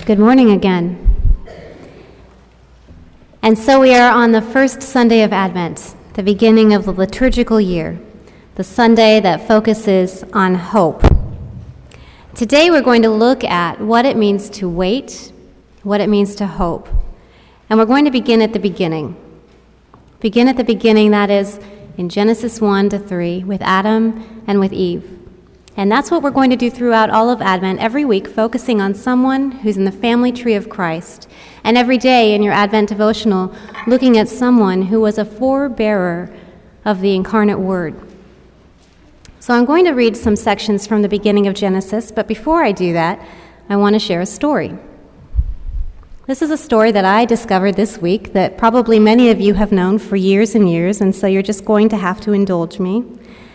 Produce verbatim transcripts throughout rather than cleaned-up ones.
Good morning again. And so we are on the first Sunday of Advent, the beginning of the liturgical year, the Sunday that focuses on hope. Today we're going to look at what it means to wait, what it means to hope. And we're going to begin at the beginning. Begin at the beginning, that is, in Genesis one to three, with Adam and with Eve. And that's what we're going to do throughout all of Advent, every week, focusing on someone who's in the family tree of Christ. And every day in your Advent devotional, looking at someone who was a forebearer of the incarnate Word. So I'm going to read some sections from the beginning of Genesis, but before I do that, I want to share a story. This is a story that I discovered this week that probably many of you have known for years and years, and so you're just going to have to indulge me.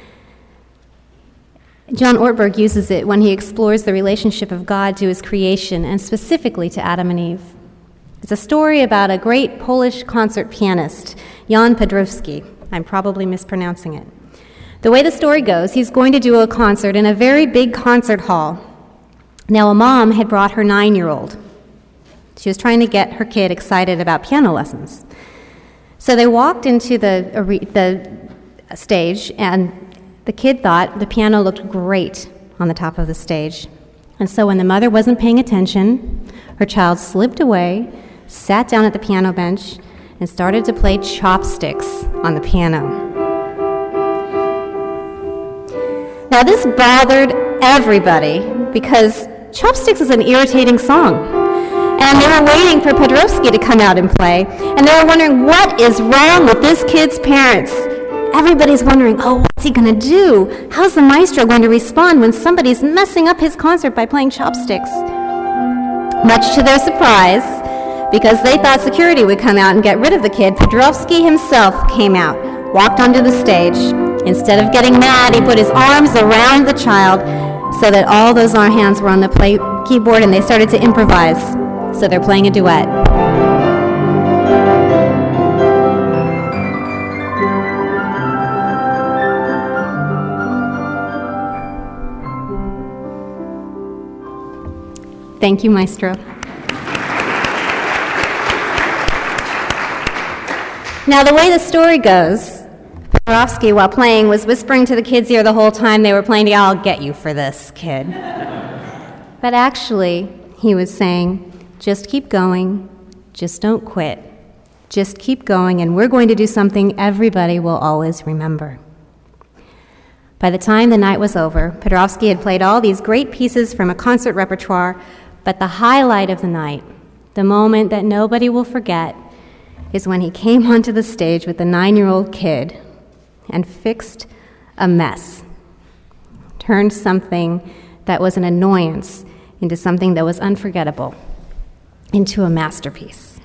John Ortberg uses it when he explores the relationship of God to his creation, and specifically to Adam and Eve. It's a story about a great Polish concert pianist, Jan Pedrowski. I'm probably mispronouncing it. The way the story goes, he's going to do a concert in a very big concert hall. Now, a mom had brought her nine-year-old. She was trying to get her kid excited about piano lessons. So they walked into the, the stage, and the kid thought the piano looked great on the top of the stage. And so when the mother wasn't paying attention, her child slipped away, sat down at the piano bench, and started to play chopsticks on the piano. Now this bothered everybody because chopsticks is an irritating song. And they were waiting for Pedrowski to come out and play, and they were wondering, what is wrong with this kid's parents? Everybody's wondering, oh, what's he going to do? How's the maestro going to respond when somebody's messing up his concert by playing chopsticks? Much to their surprise, because they thought security would come out and get rid of the kid, Pedrowski himself came out, walked onto the stage. Instead of getting mad, he put his arms around the child so that all those hands were on the play keyboard, and they started to improvise. So they're playing a duet. Thank you, Maestro. Now, the way the story goes, Pedrowski, while playing, was whispering to the kid's ear the whole time they were playing, I'll get you for this, kid. But actually, he was saying, just keep going, just don't quit. Just keep going, and we're going to do something everybody will always remember. By the time the night was over, Pedrowski had played all these great pieces from a concert repertoire, but the highlight of the night, the moment that nobody will forget, is when he came onto the stage with the nine-year-old kid and fixed a mess, turned something that was an annoyance into something that was unforgettable, into a masterpiece.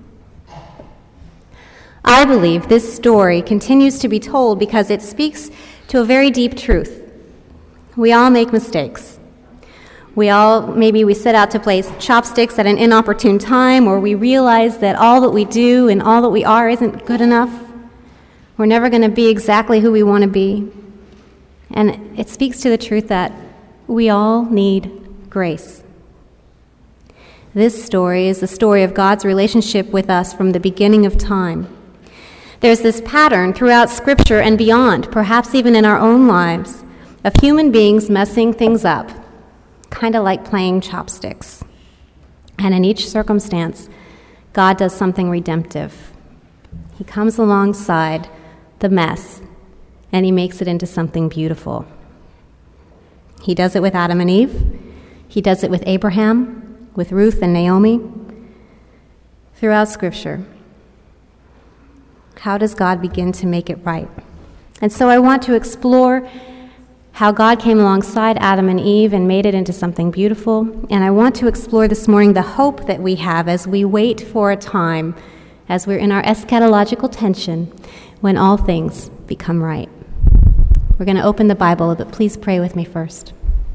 I believe this story continues to be told because it speaks to a very deep truth. We all make mistakes. We all, maybe we set out to play chopsticks at an inopportune time, or we realize that all that we do and all that we are isn't good enough. We're never going to be exactly who we want to be. And it speaks to the truth that we all need grace. This story is the story of God's relationship with us from the beginning of time. There's this pattern throughout Scripture and beyond, perhaps even in our own lives, of human beings messing things up, kind of like playing chopsticks. And in each circumstance, God does something redemptive. He comes alongside the mess, and he makes it into something beautiful. He does it with Adam and Eve. He does it with Abraham, with Ruth and Naomi. Throughout Scripture, how does God begin to make it right? And so I want to explore how God came alongside Adam and Eve and made it into something beautiful. And I want to explore this morning the hope that we have as we wait for a time, as we're in our eschatological tension, when all things become right. We're going to open the Bible, but please pray with me first.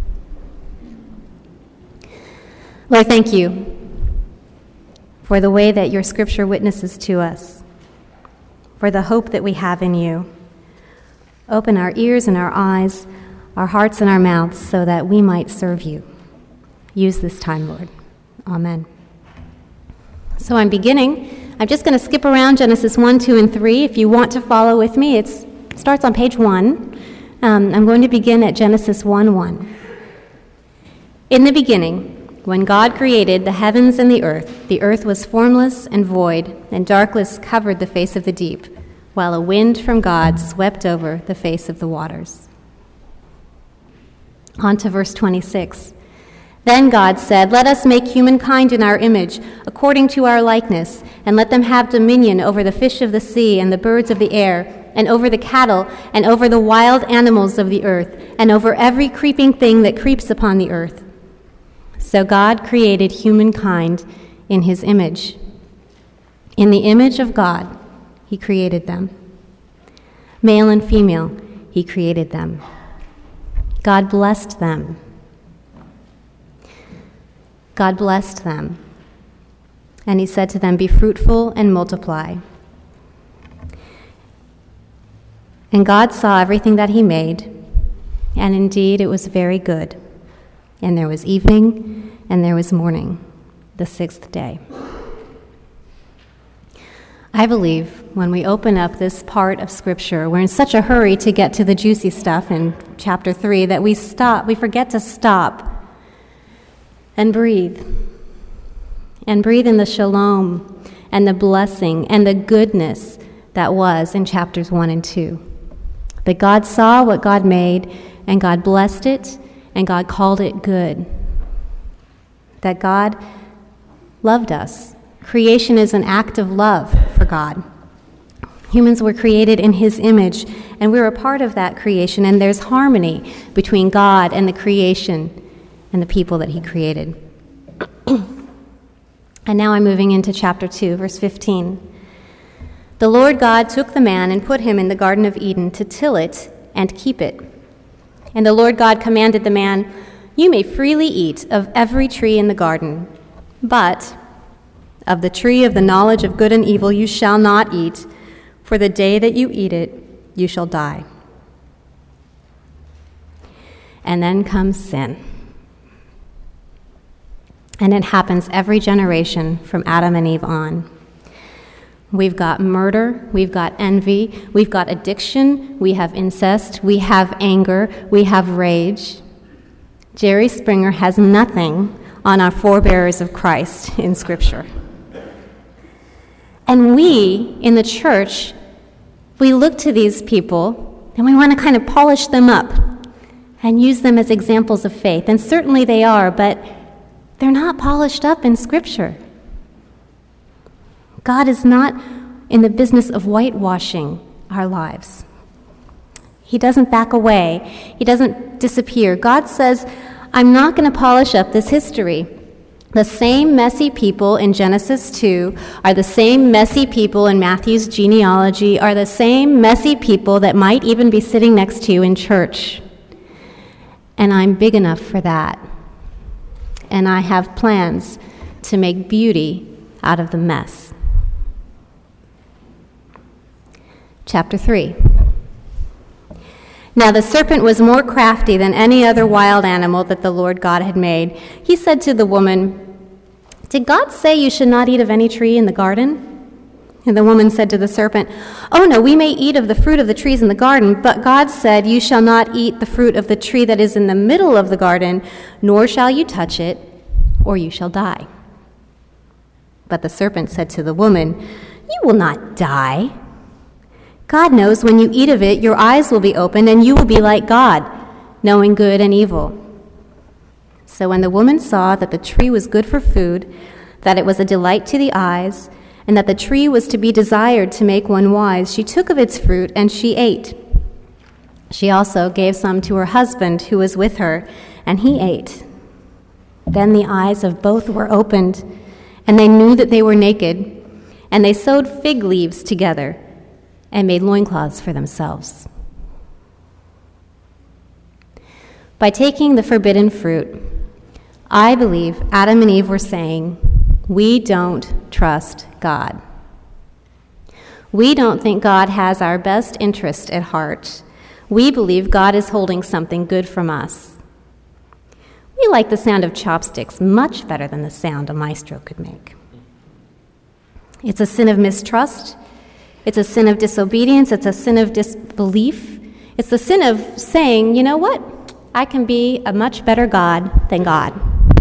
Lord, thank you for the way that your Scripture witnesses to us, for the hope that we have in you. Open our ears and our eyes, our hearts and our mouths, so that we might serve you. Use this time, Lord. Amen. So I'm beginning. I'm just going to skip around Genesis one, two, and three. If you want to follow with me, it's, it starts on page one. Um, I'm going to begin at Genesis one, one. In the beginning, when God created the heavens and the earth, the earth was formless and void, and darkness covered the face of the deep, while a wind from God swept over the face of the waters. On to verse twenty-six. Then God said, "Let us make humankind in our image, according to our likeness, and let them have dominion over the fish of the sea and the birds of the air, and over the cattle, and over the wild animals of the earth, and over every creeping thing that creeps upon the earth." So God created humankind in his image. In the image of God, he created them. Male and female, he created them. God blessed them. God blessed them. And he said to them, "Be fruitful and multiply." And God saw everything that he made, and indeed it was very good. And there was evening, and there was morning, the sixth day. I believe when we open up this part of Scripture, we're in such a hurry to get to the juicy stuff in chapter three that we stop, we forget to stop and breathe. And breathe in the shalom and the blessing and the goodness that was in chapters one and two. That God saw what God made, and God blessed it, and God called it good. That God loved us. Creation is an act of love for God. Humans were created in his image, and we're a part of that creation, and there's harmony between God and the creation and the people that he created. And now I'm moving into chapter two, verse fifteen. The Lord God took the man and put him in the Garden of Eden to till it and keep it. And the Lord God commanded the man, "You may freely eat of every tree in the garden, but of the tree of the knowledge of good and evil you shall not eat, for the day that you eat it, you shall die." And then comes sin. And it happens every generation from Adam and Eve on. We've got murder, we've got envy, we've got addiction, we have incest, we have anger, we have rage. Jerry Springer has nothing on our forebearers of Christ in Scripture. And we, in the church, we look to these people and we want to kind of polish them up and use them as examples of faith. And certainly they are, but they're not polished up in Scripture. God is not in the business of whitewashing our lives. He doesn't back away. He doesn't disappear. God says, "I'm not going to polish up this history." The same messy people in Genesis two are the same messy people in Matthew's genealogy, are the same messy people that might even be sitting next to you in church. And I'm big enough for that. And I have plans to make beauty out of the mess. Chapter three. Now the serpent was more crafty than any other wild animal that the Lord God had made. He said to the woman, "Did God say you should not eat of any tree in the garden?" And the woman said to the serpent, "Oh no, we may eat of the fruit of the trees in the garden, but God said, 'You shall not eat the fruit of the tree that is in the middle of the garden, nor shall you touch it, or you shall die.' But the serpent said to the woman, 'You will not die. God knows when you eat of it, your eyes will be opened, and you will be like God, knowing good and evil.' So when the woman saw that the tree was good for food, that it was a delight to the eyes, and that the tree was to be desired to make one wise, she took of its fruit, and she ate. She also gave some to her husband who was with her, and he ate. Then the eyes of both were opened, and they knew that they were naked, and they sewed fig leaves together and made loincloths for themselves. By taking the forbidden fruit, I believe Adam and Eve were saying, we don't trust God. We don't think God has our best interest at heart. We believe God is holding something good from us. We like the sound of chopsticks much better than the sound a maestro could make. It's a sin of mistrust. It's a sin of disobedience. It's a sin of disbelief. It's the sin of saying, you know what? I can be a much better God than God.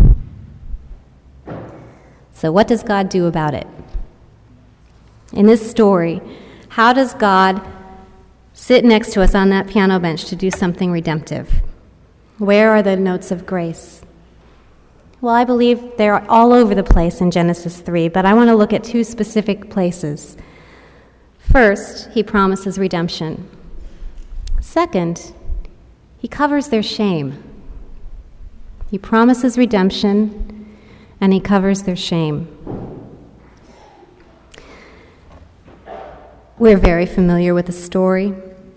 So what does God do about it? In this story, how does God sit next to us on that piano bench to do something redemptive? Where are the notes of grace? Well, I believe they're all over the place in Genesis three, but I want to look at two specific places. First, he promises redemption. Second, he covers their shame. He promises redemption, and he covers their shame. We're very familiar with the story.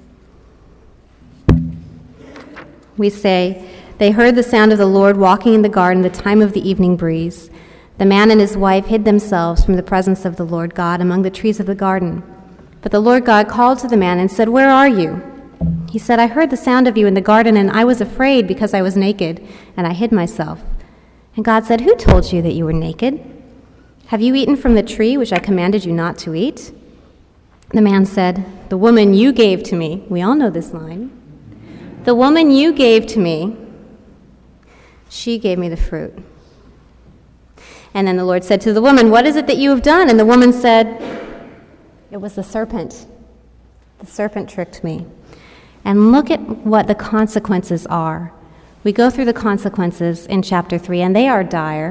We say, they heard the sound of the Lord walking in the garden the time of the evening breeze. The man and his wife hid themselves from the presence of the Lord God among the trees of the garden. But the Lord God called to the man and said, "Where are you?" He said, "I heard the sound of you in the garden, and I was afraid because I was naked, and I hid myself." And God said, "Who told you that you were naked? Have you eaten from the tree which I commanded you not to eat?" The man said, "The woman you gave to me," we all know this line, "the woman you gave to me, she gave me the fruit." And then the Lord said to the woman, "What is it that you have done?" And the woman said, "It was the serpent. The serpent tricked me." And look at what the consequences are. We go through the consequences in chapter three, and they are dire,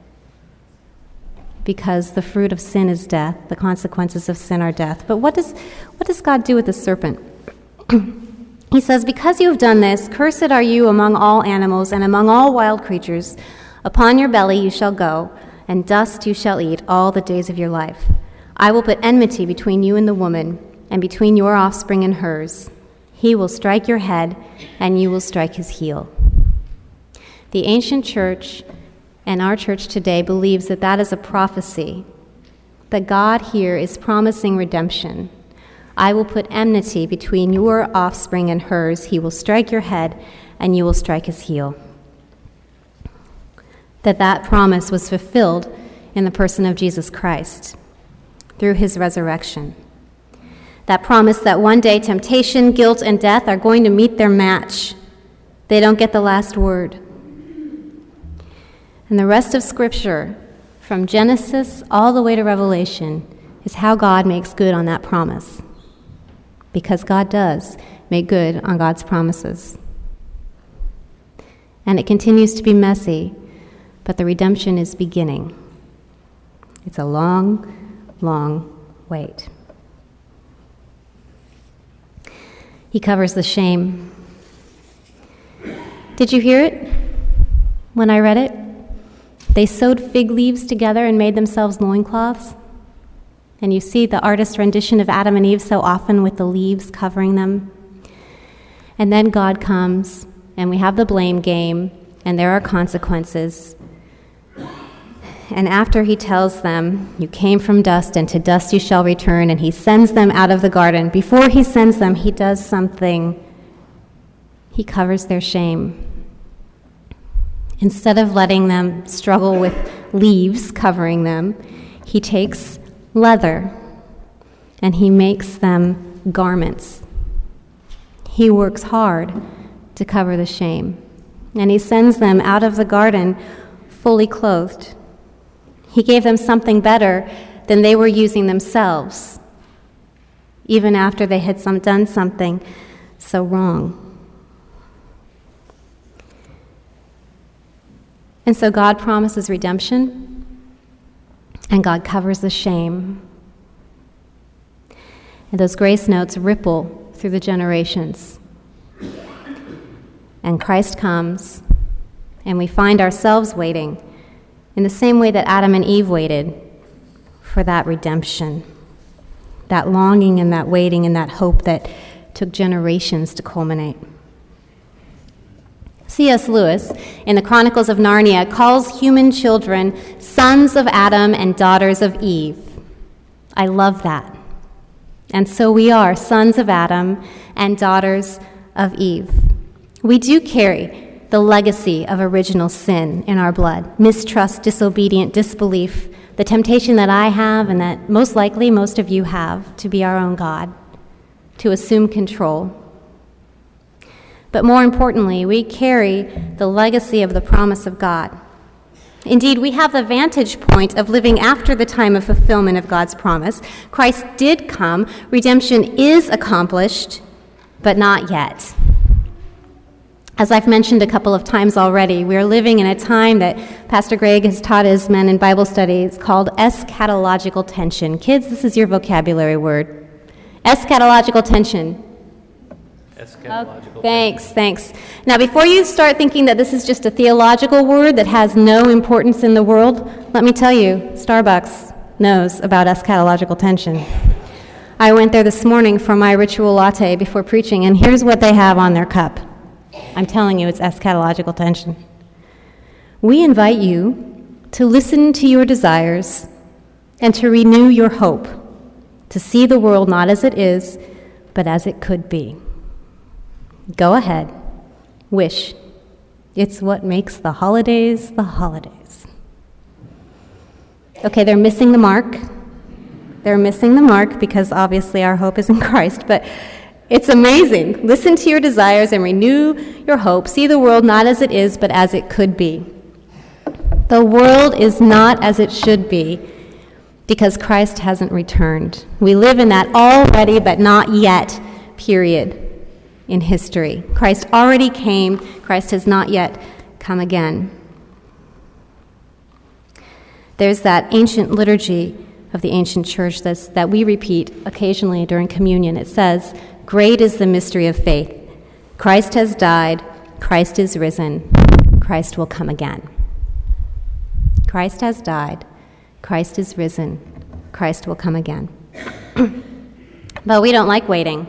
because the fruit of sin is death. The consequences of sin are death. But what does what does God do with the serpent? He says, "Because you have done this, cursed are you among all animals and among all wild creatures. Upon your belly you shall go, and dust you shall eat all the days of your life. I will put enmity between you and the woman, and between your offspring and hers. He will strike your head, and you will strike his heel." The ancient church and our church today believes that that is a prophecy, that God here is promising redemption. I will put enmity between your offspring and hers. He will strike your head, and you will strike his heel. That that promise was fulfilled in the person of Jesus Christ through his resurrection. That promise that one day temptation, guilt, and death are going to meet their match. They don't get the last word. And the rest of Scripture, from Genesis all the way to Revelation, is how God makes good on that promise. Because God does make good on God's promises. And it continues to be messy, but the redemption is beginning. It's a long, long wait. He covers the shame. Did you hear it when I read it? They sewed fig leaves together and made themselves loincloths. And you see the artist's rendition of Adam and Eve so often with the leaves covering them. And then God comes, and we have the blame game, and there are consequences. And after he tells them, "You came from dust, and to dust you shall return," and he sends them out of the garden, before he sends them, he does something. He covers their shame. Instead of letting them struggle with leaves covering them, he takes leather and he makes them garments. He works hard to cover the shame. And he sends them out of the garden fully clothed. He gave them something better than they were using themselves, even after they had some, done something so wrong. And so God promises redemption, and God covers the shame. And those grace notes ripple through the generations. And Christ comes, and we find ourselves waiting in the same way that Adam and Eve waited for that redemption, that longing and that waiting and that hope that took generations to culminate. C S Lewis, in the Chronicles of Narnia, calls human children sons of Adam and daughters of Eve. I love that. And so we are sons of Adam and daughters of Eve. We do carry the legacy of original sin in our blood: mistrust, disobedient, disbelief, the temptation that I have and that most likely most of you have to be our own God, to assume control. But more importantly, we carry the legacy of the promise of God. Indeed, we have the vantage point of living after the time of fulfillment of God's promise. Christ did come. Redemption is accomplished, but not yet. As I've mentioned a couple of times already, we are living in a time that Pastor Greg has taught his men in Bible study. It's called eschatological tension. Kids, this is your vocabulary word. Eschatological tension. Eschatological. Oh, thanks, thanks. Now, before you start thinking that this is just a theological word that has no importance in the world, let me tell you, Starbucks knows about eschatological tension. I went there this morning for my ritual latte before preaching, and here's what they have on their cup. I'm telling you, it's eschatological tension. We invite you to listen to your desires and to renew your hope, to see the world not as it is, but as it could be. Go ahead, wish. It's what makes the holidays the holidays. Okay, they're missing the mark. They're missing the mark because obviously our hope is in Christ, but it's amazing. Listen to your desires and renew your hope. See the world not as it is, but as it could be. The world is not as it should be because Christ hasn't returned. We live in that already but not yet period in history. Christ already came. Christ has not yet come again. There's that ancient liturgy of the ancient church that's, that we repeat occasionally during communion. It says, "Great is the mystery of faith. Christ has died. Christ is risen. Christ will come again." Christ has died. Christ is risen. Christ will come again. But we don't like waiting.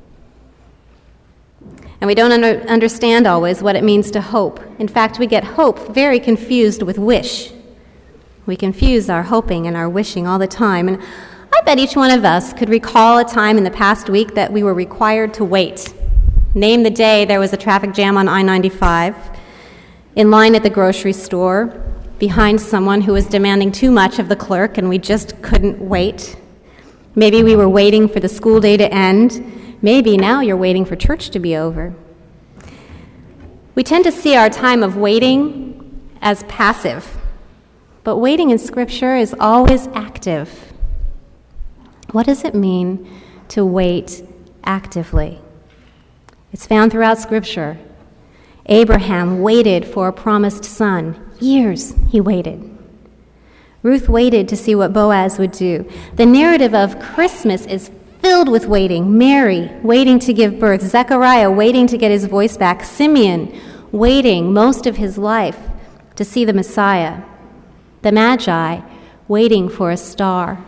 And we don't under, understand always what it means to hope. In fact, we get hope very confused with wish. We confuse our hoping and our wishing all the time. And I bet each one of us could recall a time in the past week that we were required to wait. Name the day there was a traffic jam on I ninety-five, in line at the grocery store, behind someone who was demanding too much of the clerk and we just couldn't wait. Maybe we were waiting for the school day to end. Maybe now you're waiting for church to be over. We tend to see our time of waiting as passive, but waiting in Scripture is always active. What does it mean to wait actively? It's found throughout Scripture. Abraham waited for a promised son. Years he waited. Ruth waited to see what Boaz would do. The narrative of Christmas is filled with waiting. Mary waiting to give birth. Zechariah waiting to get his voice back. Simeon waiting most of his life to see the Messiah. The Magi waiting for a star.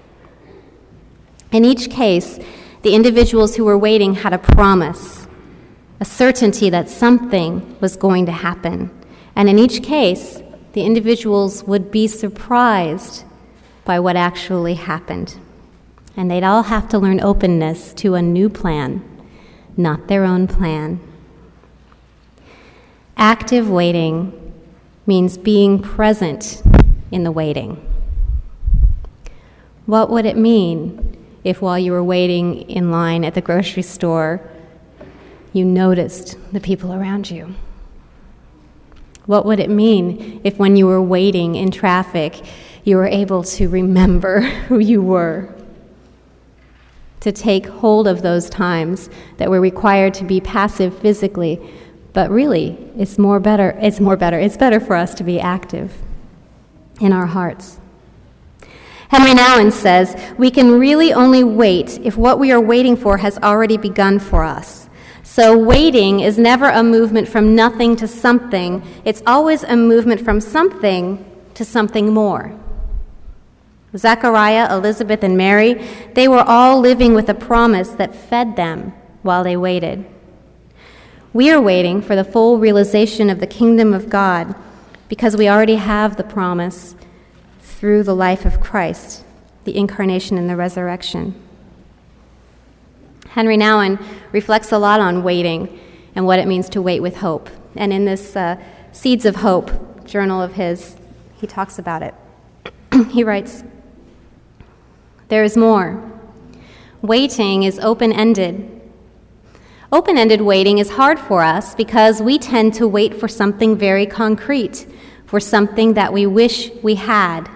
In each case, the individuals who were waiting had a promise, a certainty that something was going to happen. And in each case, the individuals would be surprised by what actually happened. And they'd all have to learn openness to a new plan, not their own plan. Active waiting means being present in the waiting. What would it mean if while you were waiting in line at the grocery store, you noticed the people around you? What would it mean if when you were waiting in traffic, you were able to remember who you were? To take hold of those times that we're required to be passive physically, but really, it's more better, it's more better, it's better for us to be active in our hearts. Henry Nouwen says, we can really only wait if what we are waiting for has already begun for us. So waiting is never a movement from nothing to something. It's always a movement from something to something more. Zechariah, Elizabeth, and Mary, they were all living with a promise that fed them while they waited. We are waiting for the full realization of the kingdom of God because we already have the promise through the life of Christ, the incarnation and the resurrection. Henry Nouwen reflects a lot on waiting and what it means to wait with hope. And in this uh, Seeds of Hope journal of his, he talks about it. He writes, "There is more. Waiting is open-ended. Open-ended waiting is hard for us because we tend to wait for something very concrete, for something that we wish we had.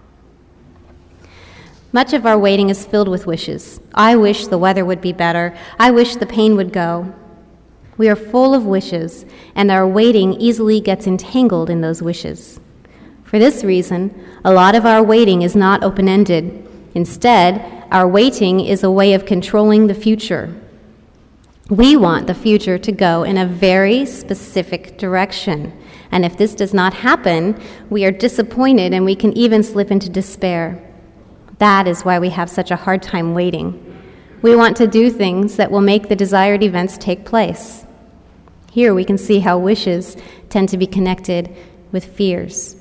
Much of our waiting is filled with wishes. I wish the weather would be better. I wish the pain would go. We are full of wishes, and our waiting easily gets entangled in those wishes. For this reason, a lot of our waiting is not open-ended. Instead, our waiting is a way of controlling the future. We want the future to go in a very specific direction, and if this does not happen, we are disappointed and we can even slip into despair. That is why we have such a hard time waiting. We want to do things that will make the desired events take place. Here we can see how wishes tend to be connected with fears."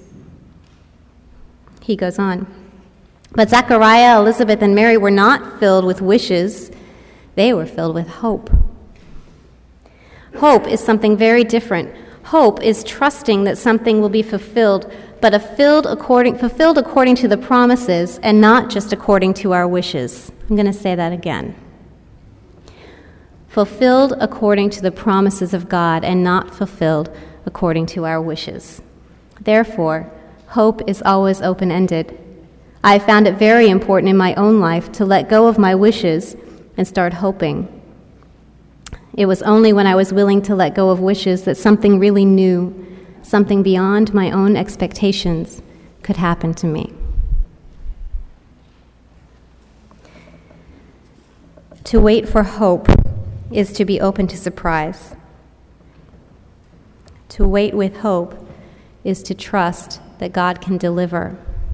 He goes on, "But Zechariah, Elizabeth, and Mary were not filled with wishes. They were filled with hope. Hope is something very different. Hope is trusting that something will be fulfilled, but fulfilled according, fulfilled according to the promises and not just according to our wishes." I'm going to say that again. Fulfilled according to the promises of God and not fulfilled according to our wishes. Therefore, hope is always open-ended. I have found it very important in my own life to let go of my wishes and start hoping. It was only when I was willing to let go of wishes that something really new, something beyond my own expectations, could happen to me. To wait for hope is to be open to surprise. To wait with hope is to trust that God can deliver.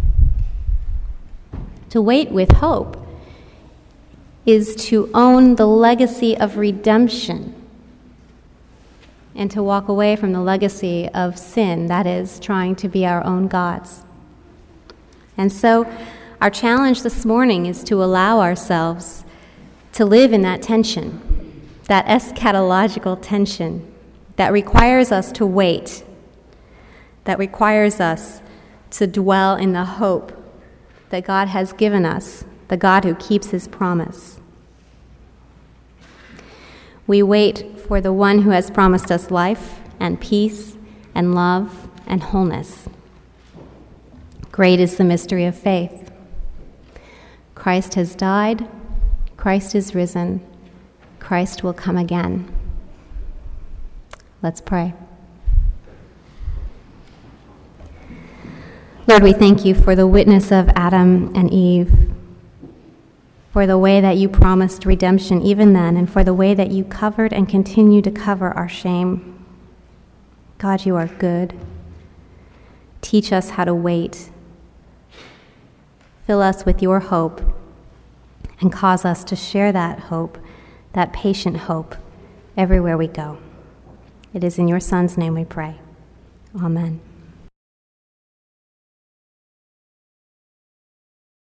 To wait with hope is to own the legacy of redemption and to walk away from the legacy of sin, that is, trying to be our own gods. And so our challenge this morning is to allow ourselves to live in that tension, that eschatological tension that requires us to wait, that requires us to dwell in the hope that God has given us, the God who keeps his promise. We wait for the one who has promised us life and peace and love and wholeness. Great is the mystery of faith. Christ has died, Christ is risen, Christ will come again. Let's pray. Lord, we thank you for the witness of Adam and Eve, for the way that you promised redemption even then, and for the way that you covered and continue to cover our shame. God, you are good. Teach us how to wait. Fill us with your hope and cause us to share that hope, that patient hope, everywhere we go. It is in your Son's name we pray. Amen.